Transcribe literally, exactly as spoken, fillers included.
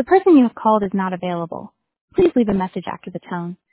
person you have called is not available. Please leave a message after the tone.